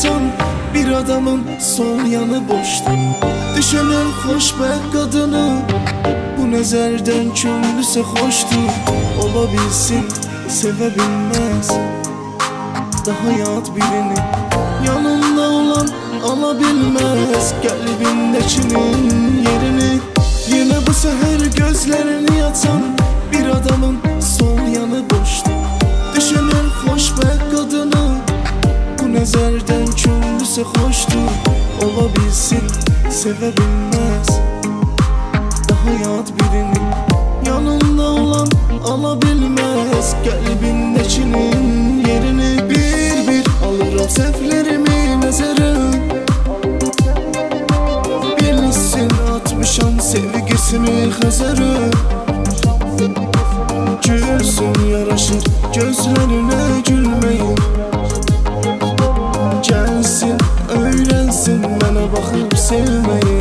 yatan bir adamın sol yanı boştu. Düşünür xoşbəxt qadını bu nəzərdən könlüsə xoşdu. Ola bilsin, sevə bilməz daha yad birini. Yanında olan ala bilməz qəlbindəkinin yerini. Yenə bu səhər gözlərini yatan bir adamın sol yanı boşdu. Düşünür xoşbəxt qadını bu nəzərdən könlüsə xoşdu. Ola bilsin, sevə bilməz daha yad birini. Yanında olan ala bilməz qəlbindəkinin yerini. Bir alıram səhvlərimi nəzərə, bilsin atmışam sevgisini xəzərə. Gülsün yaraşır gözlərinə gülməyin, gəlsin öyrənsin mənə baxıb sevməyi.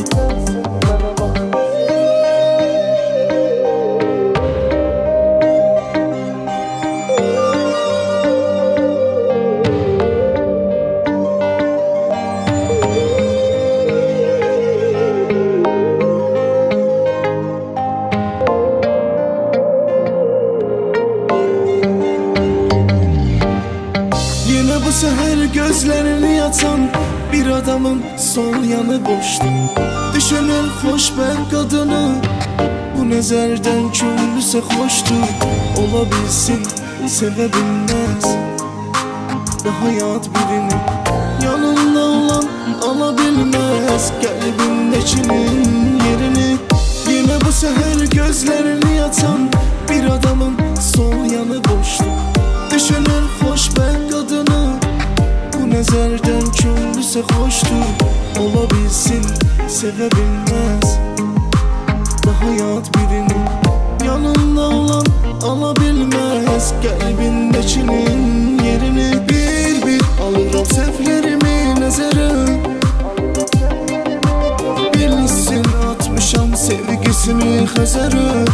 Bu səhər gözlərini yatan bir adamın sol yanı boşdu. Düşünür xoşbəxt qadını bu nəzərdən könlüsə xoşdu. Ola bilsin, sevə bilməz daha yad birini. Yanında olan ala bilməz qəlbindəkinin yerini. Yenə bu səhər gözlərini yatan bir adamın sol yanı boşdu. Düşünür xoşbəxt qadını bu nəzərdən könlüsə xoşdu. Ola bilsin, sevə bilməz daha yad birini. Yanında olan ala bilməz qəlbindəkinin yerini. Bir alıram səhvlərimi nəzərə, bilsin atmışam sevgisini xəzərə.